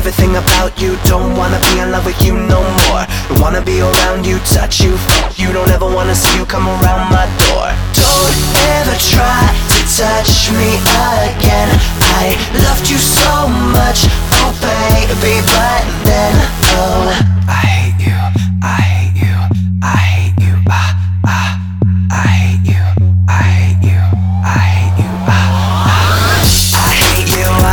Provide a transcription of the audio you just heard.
everything about you. Don't wanna be in love with you no more. Don't wanna be around you, touch you, fuck you. Don't ever wanna see you come around my door. Don't ever try to touch me again. I loved you so much, oh baby, but then, oh